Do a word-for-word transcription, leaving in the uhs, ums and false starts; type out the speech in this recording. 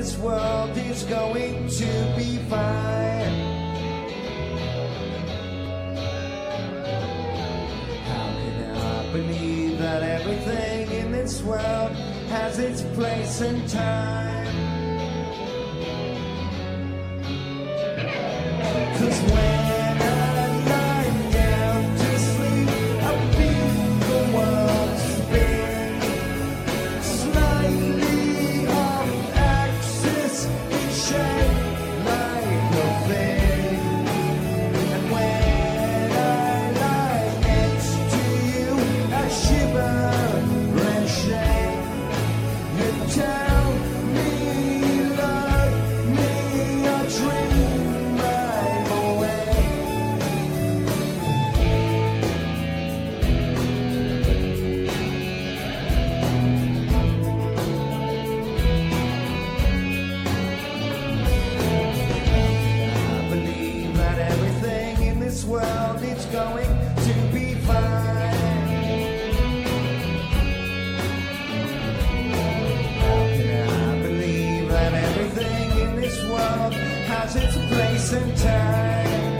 this world is going to be fine. How can I believe that everything in this world has its place and time? 'Cause when world is going to be fine. How can I believe that everything in this world has its place and time?